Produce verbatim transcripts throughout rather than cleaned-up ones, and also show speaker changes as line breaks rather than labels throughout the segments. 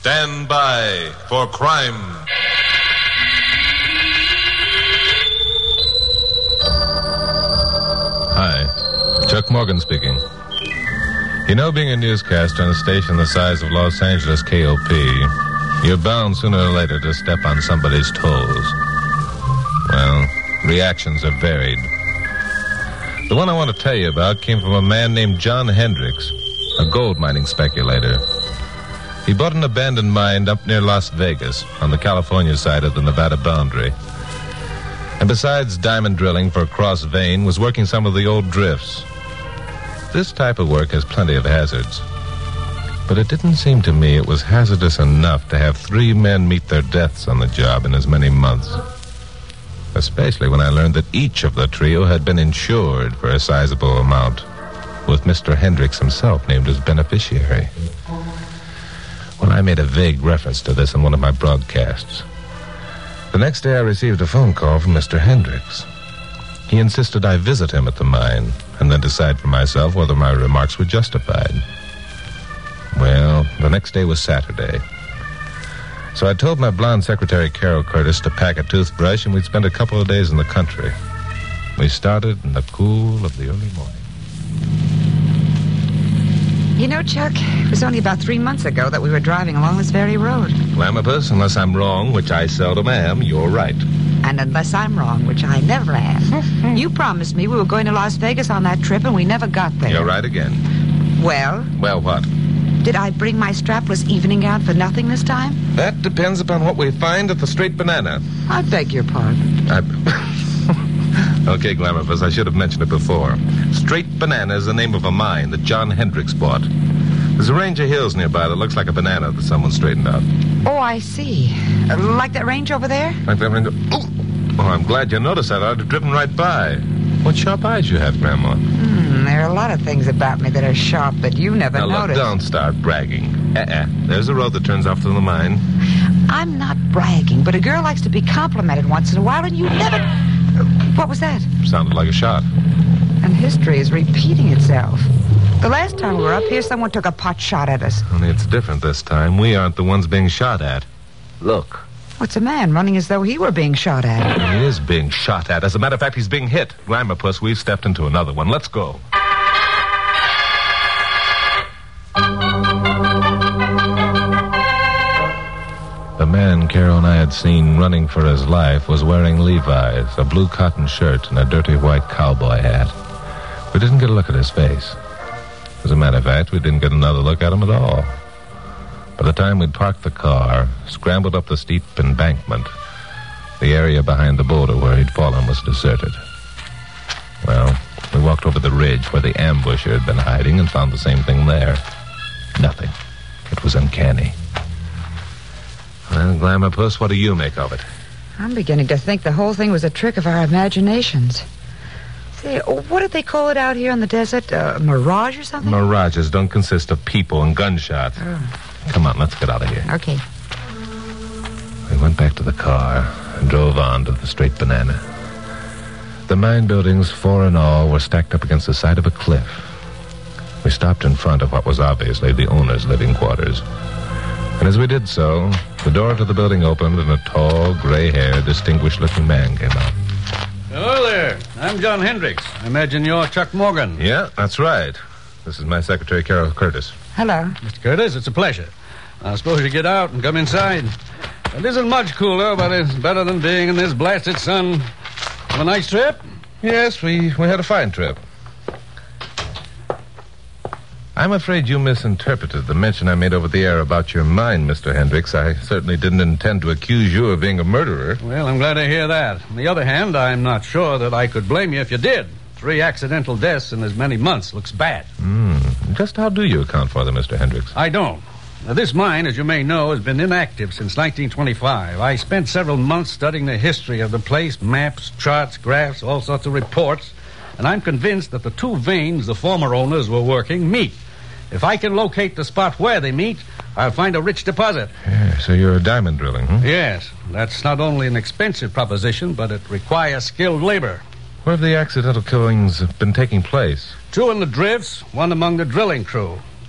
Stand by for crime.
Hi, Chuck Morgan speaking. You know, being a newscaster on a station the size of Los Angeles K O P, you're bound sooner or later to step on somebody's toes. Well, reactions are varied. The one I want to tell you about came from a man named John Hendricks, a gold mining speculator. He bought an abandoned mine up near Las Vegas, on the California side of the Nevada boundary. And besides diamond drilling for a cross vein, was working some of the old drifts. This type of work has plenty of hazards. But it didn't seem to me it was hazardous enough to have three men meet their deaths on the job in as many months. Especially when I learned that each of the trio had been insured for a sizable amount, with Mister Hendricks himself named as beneficiary. Well, I made a vague reference to this in one of my broadcasts. The next day I received a phone call from Mister Hendricks. He insisted I visit him at the mine and then decide for myself whether my remarks were justified. Well, the next day was Saturday. So I told my blonde secretary, Carol Curtis, to pack a toothbrush, and we'd spend a couple of days in the country. We started in the cool of the early morning.
You know, Chuck, it was only about three months ago that we were driving along this very road.
Glamourpuss, unless I'm wrong, which I seldom am, you're right.
And unless I'm wrong, which I never am. You promised me we were going to Las Vegas on that trip, and we never got there.
You're right again.
Well?
Well, what?
Did I bring my strapless evening gown for nothing this time?
That depends upon what we find at the Straight Banana.
I beg your pardon.
I... Okay, Glamourpuss, I should have mentioned it before. Straight Banana is the name of a mine that John Hendricks bought. There's a range of hills nearby that looks like a banana that someone straightened out.
Oh, I see. Uh, like that range over there?
Like that range... Oh, oh I'm glad you noticed that. I'd have driven right by. What sharp eyes you have, Grandma.
Hmm, there are a lot of things about me that are sharp that you never
now,
noticed.
Look, don't start bragging. Uh-uh. There's a road that turns off to the mine.
I'm not bragging, but a girl likes to be complimented once in a while, and you never... Uh, what was that?
Sounded like a shot.
And history is repeating itself. The last time we were up here, someone took a pot shot at us.
Only it's different this time. We aren't the ones being shot at. Look.
What's a man running as though he were being shot at?
He is being shot at. As a matter of fact, he's being hit. Glamourpuss, we've stepped into another one. Let's go. The man Carol and I had seen running for his life was wearing Levi's, a blue cotton shirt, and a dirty white cowboy hat. We didn't get a look at his face. As a matter of fact, we didn't get another look at him at all. By the time we'd parked the car, scrambled up the steep embankment, the area behind the boulder where he'd fallen was deserted. Well, we walked over the ridge where the ambusher had been hiding and found the same thing there. Nothing. It was uncanny. Well, Glamourpuss, what do you make of it?
I'm beginning to think the whole thing was a trick of our imaginations. Say, what did they call it out here in the desert? A uh, mirage or something?
Mirages don't consist of people and gunshots.
Oh.
Come on, let's get out of here.
Okay.
We went back to the car and drove on to the Straight Banana. The mine buildings, four in all, were stacked up against the side of a cliff. We stopped in front of what was obviously the owner's living quarters. And as we did so, the door to the building opened and a tall, gray-haired, distinguished-looking man came out.
Hello there. I'm John Hendricks. I imagine you're Chuck Morgan.
Yeah, that's right. This is my secretary, Carol Curtis.
Hello.
Mister Curtis, it's a pleasure. I suppose you get out and come inside. It isn't much cooler, but it's better than being in this blasted sun. Have a nice trip?
Yes, we, we had a fine trip. I'm afraid you misinterpreted the mention I made over the air about your mine, Mister Hendricks. I certainly didn't intend to accuse you of being a murderer.
Well, I'm glad to hear that. On the other hand, I'm not sure that I could blame you if you did. Three accidental deaths in as many months looks bad.
Mm. Just how do you account for them, Mister Hendricks?
I don't. Now, this mine, as you may know, has been inactive since nineteen twenty-five. I spent several months studying the history of the place, maps, charts, graphs, all sorts of reports, and I'm convinced that the two veins the former owners were working meet. If I can locate the spot where they meet, I'll find a rich deposit.
Yeah, so you're diamond drilling, huh?
Yes. That's not only an expensive proposition, but it requires skilled labor.
Where have the accidental killings been taking place?
Two in the drifts, one among the drilling crew.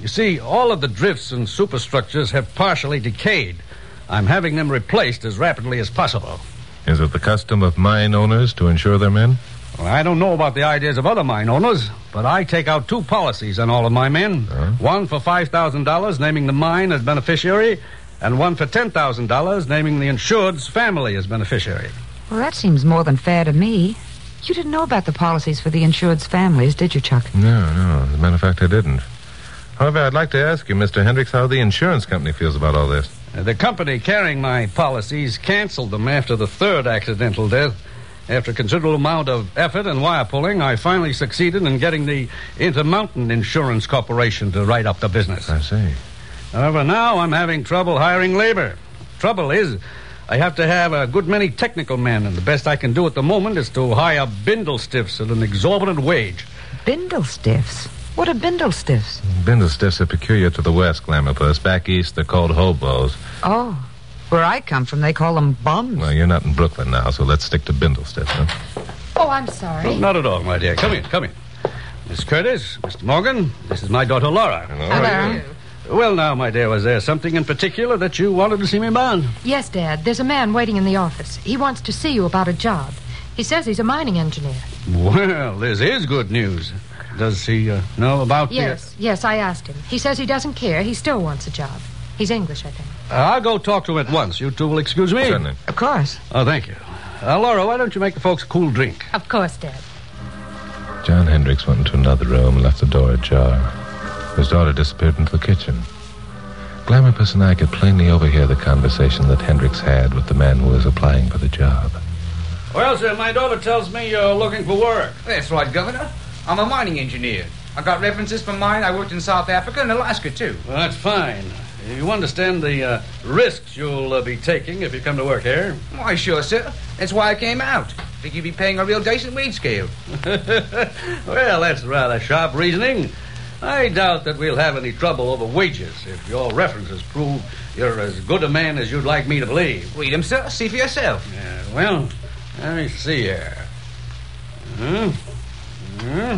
You see, all of the drifts and superstructures have partially decayed. I'm having them replaced as rapidly as possible.
Is it the custom of mine owners to insure their men?
Well, I don't know about the ideas of other mine owners, but I take out two policies on all of my men.
Huh?
One for five thousand dollars, naming the mine as beneficiary, and one for ten thousand dollars, naming the insured's family as beneficiary.
Well, that seems more than fair to me. You didn't know about the policies for the insured's families, did you, Chuck?
No, no. As a matter of fact, I didn't. However, I'd like to ask you, Mister Hendricks, how the insurance company feels about all this.
Uh, the company carrying my policies canceled them after the third accidental death. After a considerable amount of effort and wire pulling, I finally succeeded in getting the Intermountain Insurance Corporation to write up the business.
I see.
However, now I'm having trouble hiring labor. Trouble is, I have to have a good many technical men, and the best I can do at the moment is to hire bindle stiffs at an exorbitant wage.
Bindle stiffs? What are bindle stiffs?
Bindle stiffs are peculiar to the West, Glamourpuss. Back east, they're called hobos.
Oh, where I come from, they call them bums.
Well, you're not in Brooklyn now, so let's stick to bindle stiffs, huh?
Oh, I'm sorry.
Oh, not at all, my dear. Come in, come in. Miss Curtis, Mister Morgan, this is my daughter Laura.
Hello.
Hello.
Well, now, my dear, was there something in particular that you wanted to see me about?
Yes, Dad. There's a man waiting in the office. He wants to see you about a job. He says he's a mining engineer.
Well, this is good news. Does he uh, know about the-
Yes, yes, I asked him. He says he doesn't care. He still wants a job. He's English, I think.
Uh, I'll go talk to him at once. You two will excuse me?
Certainly.
Of course.
Oh, thank you. Uh, Laura, why don't you make the folks a cool drink?
Of course, Dad.
John Hendricks went into another room and left the door ajar. His daughter disappeared into the kitchen. Glamourpuss and I could plainly overhear the conversation that Hendricks had with the man who was applying for the job.
Well, sir, my daughter tells me you're looking for work.
That's right, Governor. I'm a mining engineer. I got references from mine. I worked in South Africa and Alaska, too.
Well, that's fine. You understand the uh, risks you'll uh, be taking if you come to work here?
Why, sure, sir. That's why I came out. Think you'd be paying a real decent wage scale.
Well, that's rather sharp reasoning. I doubt that we'll have any trouble over wages if your references prove you're as good a man as you'd like me to believe.
Read them, sir. See for yourself.
Yeah, well, let me see here. Hmm? Hmm?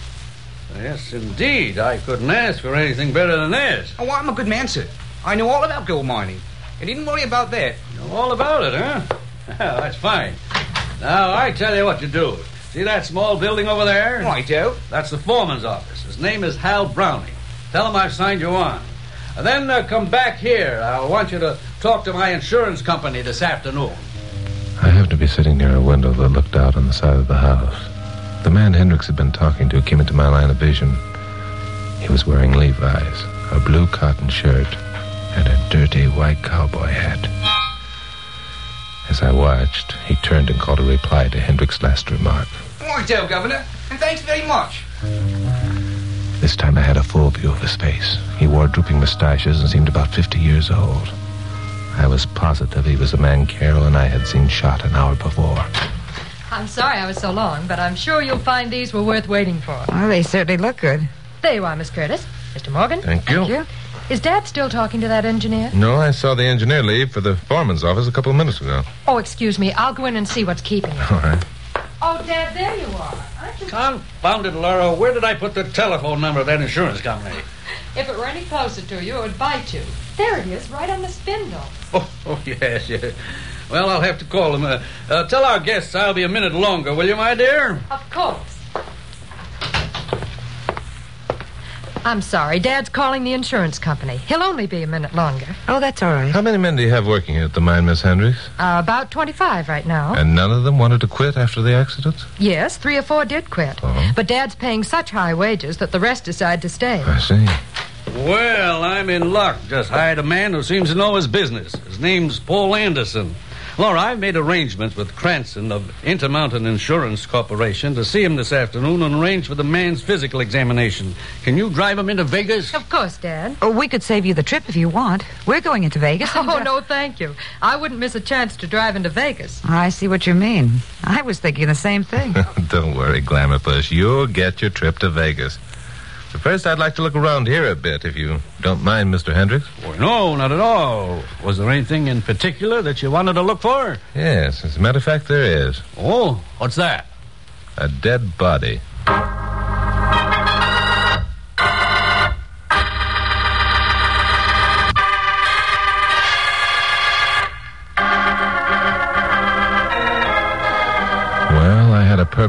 Yes, indeed. I couldn't ask for anything better than this.
Oh, I'm a good man, sir. I know all about gold mining. You needn't worry about that.
You know all about it, huh? Well, that's fine. Now, I tell you what to do. See that small building over there?
Righto.
That's the foreman's office. His name is Hal Browning. Tell him I've signed you on. And then uh, come back here. I want you to talk to my insurance company this afternoon.
I happened to be sitting near a window that looked out on the side of the house. The man Hendricks had been talking to came into my line of vision. He was wearing Levi's, a blue cotton shirt, and a dirty white cowboy hat. As I watched, he turned and called a reply to Hendricks' last remark.
Righto, Governor. And thanks very much.
This time I had a full view of his face. He wore drooping mustaches and seemed about fifty years old. I was positive he was the man Carol and I had seen shot an hour before.
I'm sorry I was so long, but I'm sure you'll find these were worth waiting for.
Well, they certainly look good.
There you are, Miss Curtis. Mister Morgan.
Thank you.
Thank you.
Is Dad still talking to that engineer?
No, I saw the engineer leave for the foreman's office a couple of minutes ago.
Oh, excuse me. I'll go in and see what's keeping him.
All right.
Oh, Dad, there you are. Aren't you...
Confound it, Laura. Where did I put the telephone number of that insurance company?
If it were any closer to you, it would bite you. There it is, right on the spindle.
Oh, oh yes, yes. Well, I'll have to call them. Uh, uh, tell our guests I'll be a minute longer, will you, my dear?
Of course. I'm sorry. Dad's calling the insurance company. He'll only be a minute longer.
Oh, that's all right.
How many men do you have working here at the mine, Miss Hendricks?
Uh, about twenty-five right now.
And none of them wanted to quit after the accident?
Yes, three or four did quit.
Oh.
But Dad's paying such high wages that the rest decide to stay.
I see.
Well, I'm in luck. Just hired a man who seems to know his business. His name's Paul Anderson. Laura, I've made arrangements with Cranston of Intermountain Insurance Corporation to see him this afternoon and arrange for the man's physical examination. Can you drive him into Vegas?
Of course, Dad.
Oh, we could save you the trip if you want. We're going into Vegas. and,
Oh,
uh,
no, thank you. I wouldn't miss a chance to drive into Vegas.
I see what you mean. I was thinking the same thing.
Don't worry, Glamourpuss. You'll get your trip to Vegas. But first, I'd like to look around here a bit, if you don't mind, Mister Hendricks.
Well, no, not at all. Was there anything in particular that you wanted to look for?
Yes, as a matter of fact, there is.
Oh, what's that?
A dead body.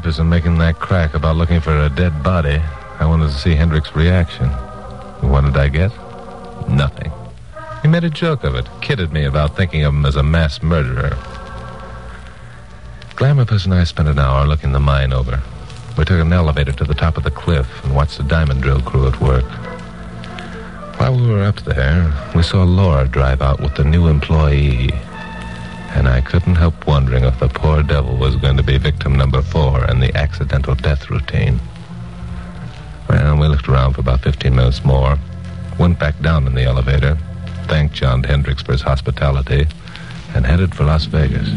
office and making that crack about looking for a dead body, I wanted to see Hendricks' reaction. What did I get? Nothing. He made a joke of it, kidded me about thinking of him as a mass murderer. Glamourpuss and I spent an hour looking the mine over. We took an elevator to the top of the cliff and watched the diamond drill crew at work. While we were up there, we saw Laura drive out with the new employee. And I couldn't help wondering if the poor devil was going to be victim number four in the accidental death routine. Well, we looked around for about fifteen minutes more, went back down in the elevator, thanked John Hendricks for his hospitality, and headed for Las Vegas.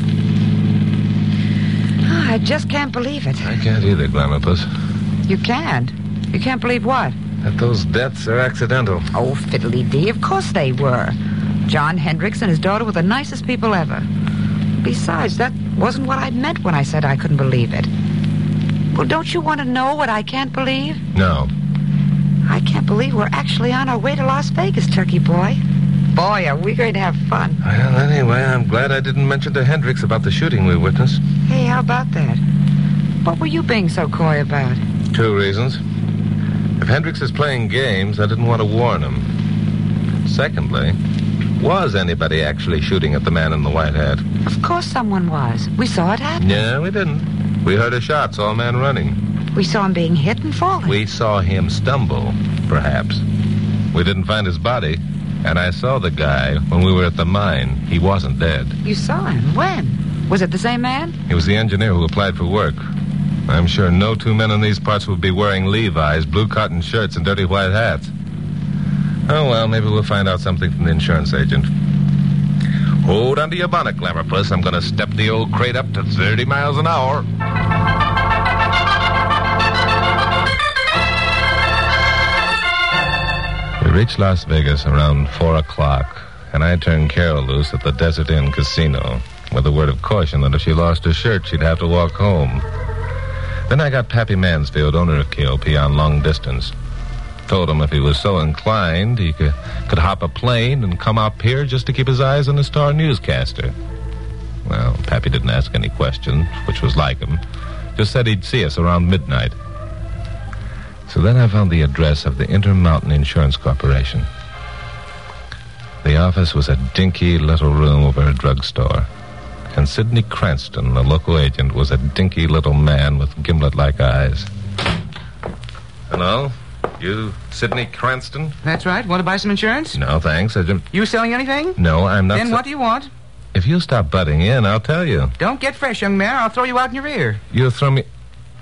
Oh, I just can't believe it.
I can't either, Glamourpuss.
You can't? You can't believe what?
That those deaths are accidental.
Oh, fiddly-dee, of course they were. John Hendricks and his daughter were the nicest people ever. Besides, that wasn't what I meant when I said I couldn't believe it. Well, don't you want to know what I can't believe?
No.
I can't believe we're actually on our way to Las Vegas, Turkey Boy. Boy, are we going to have fun.
Well, anyway, I'm glad I didn't mention to Hendricks about the shooting we witnessed.
Hey, how about that? What were you being so coy about?
Two reasons. If Hendricks is playing games, I didn't want to warn him. Secondly, was anybody actually shooting at the man in the white hat?
Of course someone was. We saw it happen.
No, we didn't. We heard a shot, saw a man running.
We saw him being hit and falling.
We saw him stumble, perhaps. We didn't find his body, and I saw the guy when we were at the mine. He wasn't dead.
You saw him? When? Was it the same man?
He was the engineer who applied for work. I'm sure no two men in these parts would be wearing Levi's, blue cotton shirts, and dirty white hats. Oh, well, maybe we'll find out something from the insurance agent. Hold on to your bonnet, Glamourpuss. I'm going to step the old crate up to thirty miles an hour. We reached Las Vegas around four o'clock, and I turned Carol loose at the Desert Inn Casino with a word of caution that if she lost her shirt, she'd have to walk home. Then I got Pappy Mansfield, owner of K O P, on long distance. Told him if he was so inclined, he could, could hop a plane and come up here just to keep his eyes on the star newscaster. Well, Pappy didn't ask any questions, which was like him. Just said he'd see us around midnight. So then I found the address of the Intermountain Insurance Corporation. The office was a dinky little room over a drugstore. And Sidney Cranston, the local agent, was a dinky little man with gimlet-like eyes. Hello? You, Sidney Cranston?
That's right. Want to buy some insurance?
No, thanks. I just...
You selling anything?
No, I'm not...
Then
se-
what do you want?
If you stop butting in, I'll tell you.
Don't get fresh, young man. I'll throw you out in your ear.
You'll throw me...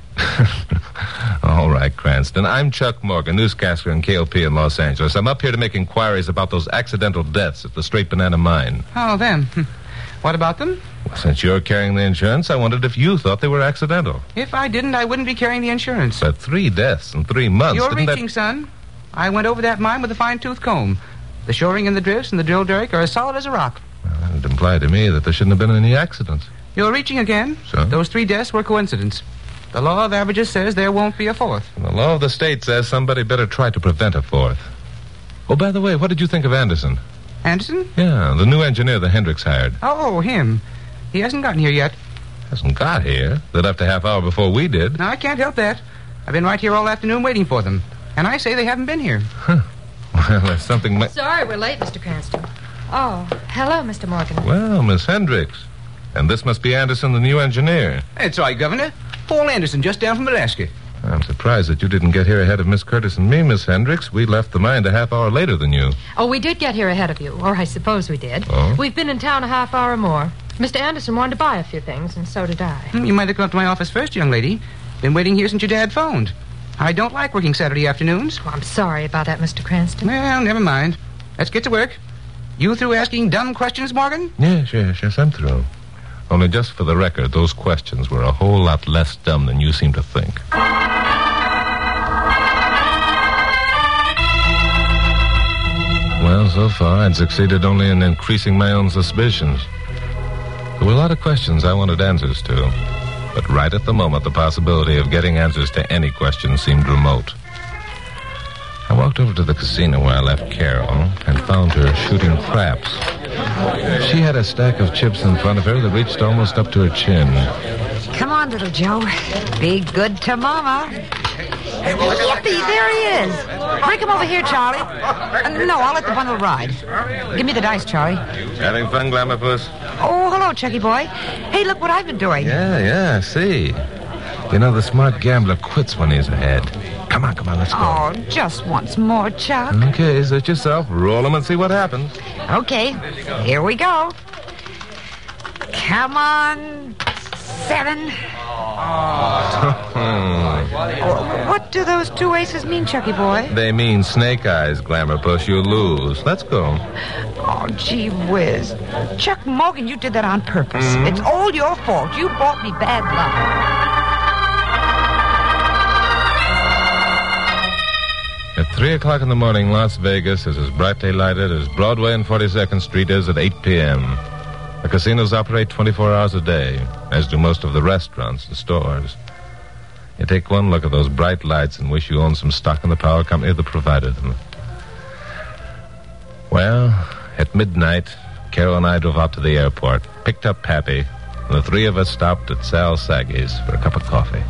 All right, Cranston. I'm Chuck Morgan, newscaster in K O P in Los Angeles. I'm up here to make inquiries about those accidental deaths at the Straight Banana Mine.
Oh, them. What about them?
Well, since you're carrying the insurance, I wondered if you thought they were accidental.
If I didn't, I wouldn't be carrying the insurance.
But three deaths in three months.
You're
didn't
reaching,
that...
son. I went over that mine with a fine-tooth comb. The shoring and the drifts and the drill derrick are as solid as a rock.
Well, it implied to me that there shouldn't have been any accidents.
You're reaching again.
So?
Those three deaths were coincidence. The law of averages says there won't be a fourth.
And the law of the state says somebody better try to prevent a fourth. Oh, by the way, what did you think of Anderson?
Anderson?
Yeah, the new engineer that Hendricks hired.
Oh, him. He hasn't gotten here yet.
Hasn't got here. They left a half hour before we did.
No, I can't help that. I've been right here all afternoon waiting for them. And I say they haven't been here.
Huh. Well, there's something... Ma-
Sorry we're late, Mister Cranston. Oh, hello, Mister Morgan.
Well, Miss Hendricks. And this must be Anderson, the new engineer.
That's right, Governor. Paul Anderson, just down from Alaska.
I'm surprised that you didn't get here ahead of Miss Curtis and me, Miss Hendricks. We left the mine a half hour later than you.
Oh, we did get here ahead of you, or I suppose we did.
Oh?
We've been in town a half hour more. Mister Anderson wanted to buy a few things, and so did I.
You might have come up to my office first, young lady. Been waiting here since your dad phoned. I don't like working Saturday afternoons.
Oh, I'm sorry about that, Mister Cranston.
Well, never mind. Let's get to work. You through asking dumb questions, Morgan?
Yes, yes, yes, I'm through. Only just for the record, those questions were a whole lot less dumb than you seem to think. Well, so far, I'd succeeded only in increasing my own suspicions. There were a lot of questions I wanted answers to. But right at the moment, the possibility of getting answers to any question seemed remote. I walked over to the casino where I left Carol and found her shooting craps. She had a stack of chips in front of her that reached almost up to her chin.
Come on, little Joe. Be good to Mama. Yippee, there he is. Bring him over here, Charlie. Uh, no, I'll let the bundle ride. Give me the dice, Charlie.
Having fun, Glamour Puss?
Oh, hello, Chucky boy. Hey, look what I've been doing.
Yeah, yeah, I see. You know, the smart gambler quits when he's ahead. Come on, come on, let's go.
Oh, just once more, Chuck.
Okay, search yourself, roll them, and see what happens.
Okay, here we go. Come on, seven. Oh, what do those two aces mean, Chucky boy?
They mean snake eyes, Glamour Puss. You lose. Let's go.
Oh, gee whiz. Chuck Morgan, you did that on purpose. Mm-hmm. It's all your fault. You brought me bad luck.
At three o'clock in the morning, Las Vegas is as brightly lighted as Broadway and forty-second Street is at eight p.m. The casinos operate twenty-four hours a day, as do most of the restaurants and stores. You take one look at those bright lights and wish you owned some stock in the power company that provided them. Well, at midnight, Carol and I drove out to the airport, picked up Pappy, and the three of us stopped at Sal Saggy's for a cup of coffee.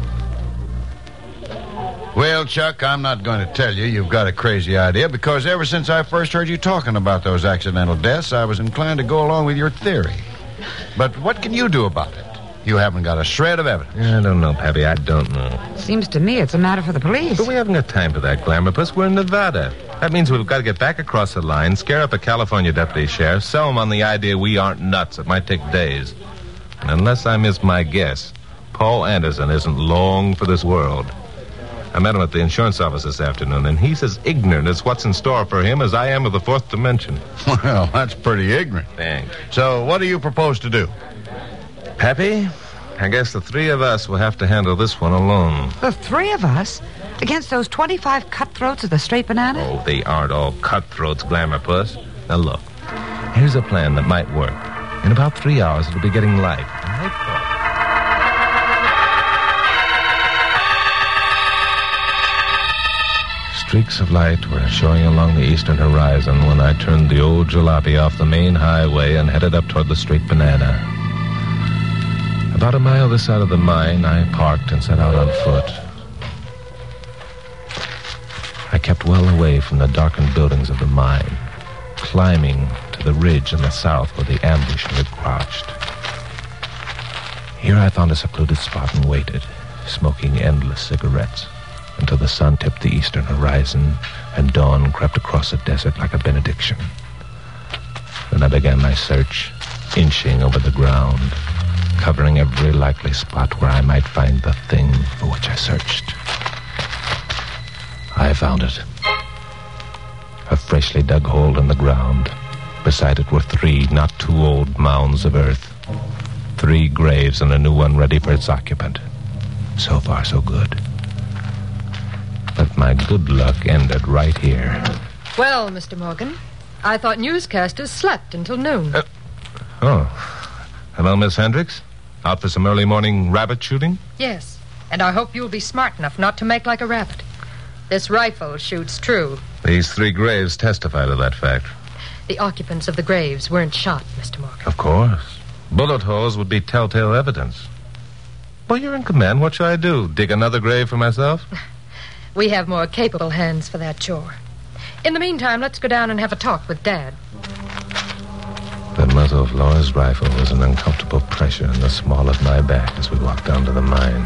Well, Chuck, I'm not going to tell you you've got a crazy idea, because ever since I first heard you talking about those accidental deaths, I was inclined to go along with your theory. But what can you do about it? You haven't got a shred of evidence.
I don't know, Pappy. I don't know.
Seems to me it's a matter for the police.
But we haven't got time for that, Glamour Puss. We're in Nevada. That means we've got to get back across the line, scare up a California deputy sheriff, sell him on the idea we aren't nuts. It might take days. And unless I miss my guess, Paul Anderson isn't long for this world. I met him at the insurance office this afternoon, and he's as ignorant as what's in store for him as I am of the fourth dimension.
Well, that's pretty ignorant.
Thanks.
So what do you propose to do?
Pappy, I guess the three of us will have to handle this one alone.
The three of us? Against those twenty-five cutthroats of the Straight Banana?
Oh, they aren't all cutthroats, Glamour Puss. Now, look. Here's a plan that might work. In about three hours, it'll be getting light. I thought... Streaks of light were showing along the eastern horizon when I turned the old jalopy off the main highway and headed up toward the Straight Banana. About a mile this side of the mine, I parked and set out on foot. I kept well away from the darkened buildings of the mine, climbing to the ridge in the south where the ambusher had crouched. Here I found a secluded spot and waited, smoking endless cigarettes, until the sun tipped the eastern horizon and dawn crept across the desert like a benediction. Then I began my search, inching over the ground, covering every likely spot where I might find the thing for which I searched. I found it. A freshly dug hole in the ground. Beside it were three not too old mounds of earth. Three graves and a new one ready for its occupant. So far, so good. But my good luck ended right here.
Well, Mister Morgan, I thought newscasters slept until noon.
Uh, oh. Hello, Miss Hendricks. Out for some early morning rabbit shooting?
Yes, and I hope you'll be smart enough not to make like a rabbit. This rifle shoots true.
These three graves testify to that fact.
The occupants of the graves weren't shot, Mister Morgan.
Of course. Bullet holes would be telltale evidence. Well, you're in command. What shall I do? Dig another grave for myself?
We have more capable hands for that chore. In the meantime, let's go down and have a talk with Dad.
The muzzle of Laura's rifle was an uncomfortable pressure in the small of my back as we walked down to the mine.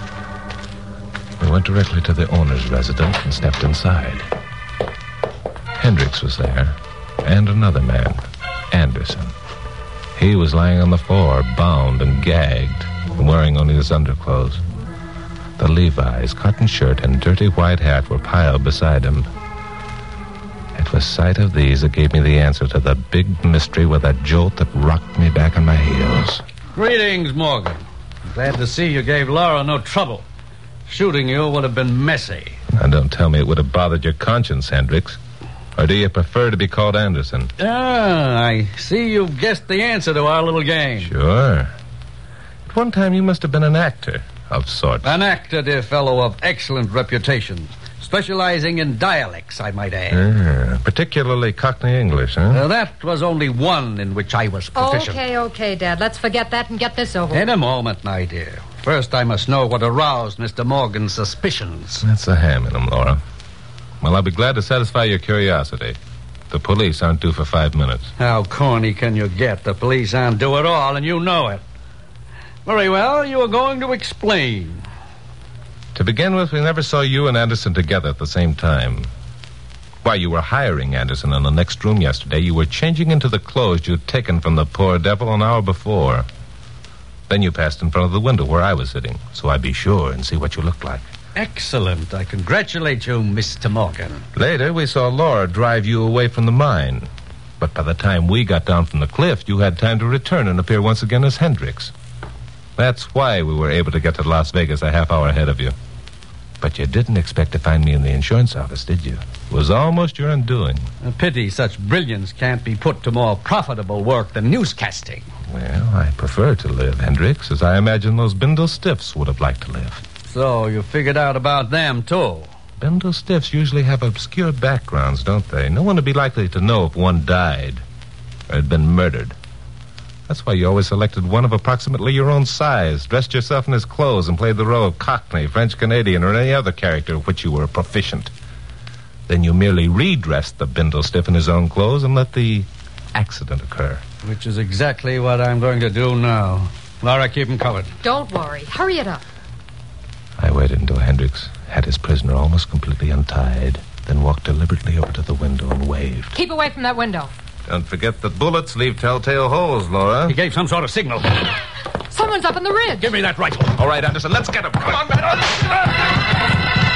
We went directly to the owner's residence and stepped inside. Hendricks was there, and another man, Anderson. He was lying on the floor, bound and gagged, and wearing only his underclothes. The Levi's, cotton shirt, and dirty white hat were piled beside him. It was sight of these that gave me the answer to the big mystery with a jolt that rocked me back on my heels.
Greetings, Morgan. Glad to see you gave Laura no trouble. Shooting you would have been messy.
Now, don't tell me it would have bothered your conscience, Hendricks. Or do you prefer to be called Anderson?
Ah, I see you've guessed the answer to our little game.
Sure. At one time, you must have been an actor. Of sorts.
An actor, dear fellow, of excellent reputation. Specializing in dialects, I might add.
Ah, particularly Cockney English, huh?
Uh, that was only one in which I was proficient.
Okay, okay, Dad. Let's forget that and get this over with.
In a moment, my dear. First, I must know what aroused Mister Morgan's suspicions.
That's a ham in them, Laura. Well, I'll be glad to satisfy your curiosity. The police aren't due for five minutes.
How corny can you get? The police aren't due at all, and you know it. Very well, you are going to explain.
To begin with, we never saw you and Anderson together at the same time. While you were hiring Anderson in the next room yesterday, you were changing into the clothes you'd taken from the poor devil an hour before. Then you passed in front of the window where I was sitting, so I'd be sure and see what you looked like.
Excellent. I congratulate you, Mister Morgan.
Later, we saw Laura drive you away from the mine. But by the time we got down from the cliff, you had time to return and appear once again as Hendricks. That's why we were able to get to Las Vegas a half hour ahead of you. But you didn't expect to find me in the insurance office, did you? It was almost your undoing.
A pity such brilliance can't be put to more profitable work than newscasting.
Well, I prefer to live, Hendricks, as I imagine those Bindle Stiffs would have liked to live.
So you figured out about them, too?
Bindle Stiffs usually have obscure backgrounds, don't they? No one would be likely to know if one died or had been murdered. That's why you always selected one of approximately your own size, dressed yourself in his clothes, and played the role of Cockney, French-Canadian, or any other character of which you were proficient. Then you merely redressed the Bindle Stiff in his own clothes and let the accident occur.
Which is exactly what I'm going to do now. Laura, keep him covered.
Don't worry. Hurry it up.
I waited until Hendricks had his prisoner almost completely untied, then walked deliberately over to the window and waved.
Keep away from that window.
Don't forget that bullets leave telltale holes, Laura.
He gave some sort of signal.
Someone's up on the ridge.
Give me that rifle.
All right, Anderson, let's get him. Come on, man.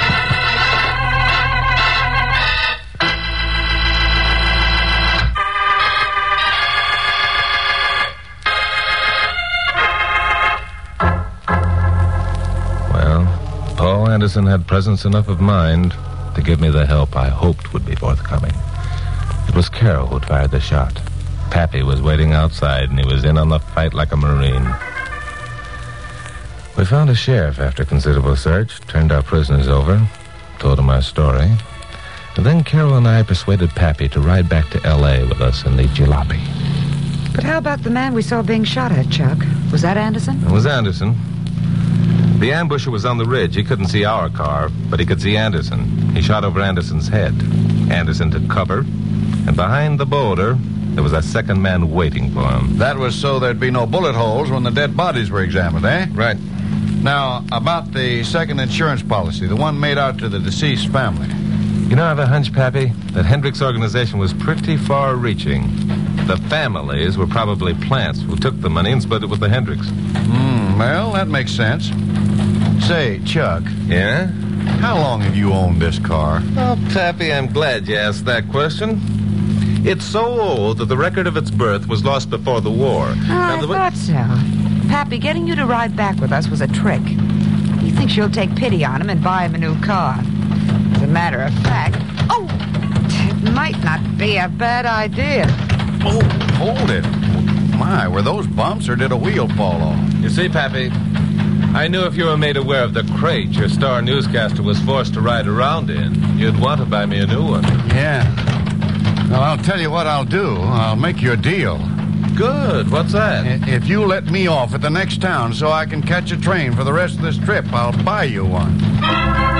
Paul Anderson had presence enough of mind to give me the help I hoped would be forthcoming. It was Carol who fired the shot. Pappy was waiting outside, and he was in on the fight like a Marine. We found a sheriff after considerable search, turned our prisoners over, told him our story, and then Carol and I persuaded Pappy to ride back to L A with us in the jalopy.
But how about the man we saw being shot at, Chuck? Was that Anderson?
It was Anderson. The ambusher was on the ridge. He couldn't see our car, but he could see Anderson. He shot over Anderson's head. Anderson took cover, and behind the boulder, there was a second man waiting for him.
That was so there'd be no bullet holes when the dead bodies were examined, eh?
Right.
Now, about the second insurance policy, the one made out to the deceased family.
You know, I have a hunch, Pappy, that Hendricks' organization was pretty far-reaching. The families were probably plants who took the money and split it with the Hendricks.
Hmm, well, that makes sense. Say, Chuck.
Yeah?
How long have you owned this car?
Well, Pappy, I'm glad you asked that question. It's so old that the record of its birth was lost before the war.
Oh, I
the...
thought so. Pappy, getting you to ride back with us was a trick. He thinks you'll take pity on him and buy him a new car. As a matter of fact... Oh! It might not be a bad idea.
Oh, hold it. My, were those bumps or did a wheel fall off?
You see, Pappy, I knew if you were made aware of the crate your star newscaster was forced to ride around in, you'd want to buy me a new one.
Yeah. Well, I'll tell you what I'll do. I'll make you a deal.
Good. What's that?
I- If you let me off at the next town so I can catch a train for the rest of this trip, I'll buy you one.